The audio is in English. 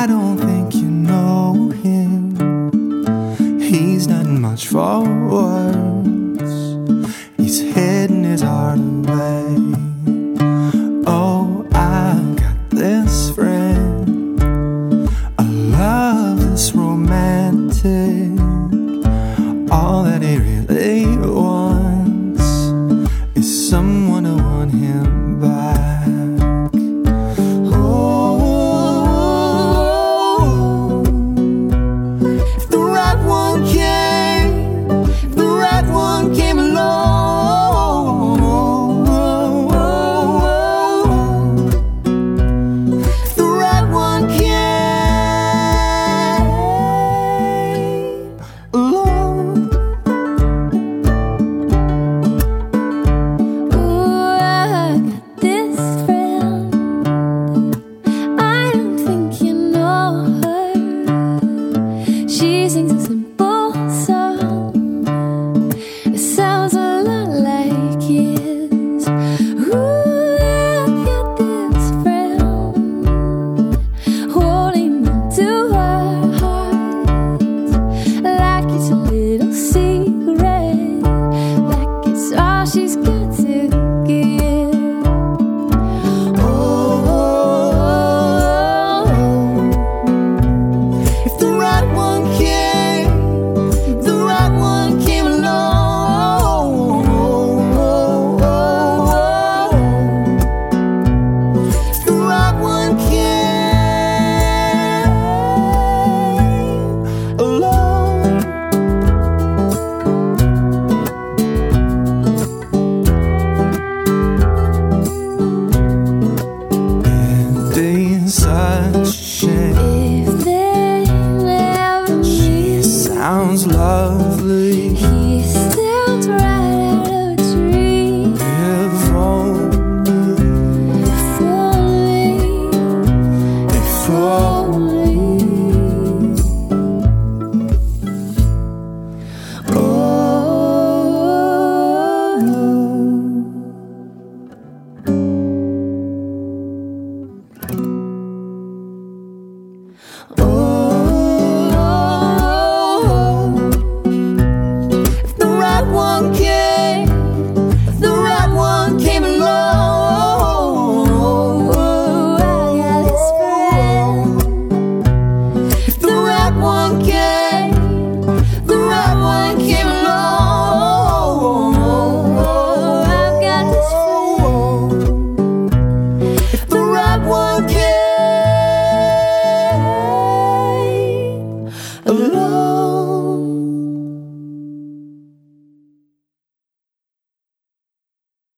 I don't think you know him. He's not much for words. He's hidden his heart away. Oh, I've got this friend. I love this romantic. All that he really wants is someone to want him back. Oh, if the right one came, if the right one came along, if the right one came along. She sings a simple song. It sounds a lot like his. Ooh, I've got this friend holding onto her heart like it's a little secret, like it's all she's got to give. If the right one came, the right one came along. If the right one came along. It'd be such a shame. If they never meet, Sounds lovely. he sounds right out of a dream. If only, If only, if only. oh. If the right one came, if the right one came along. I got this friend. If the right one came, the right one came along. I've got this friend. If the right one came along.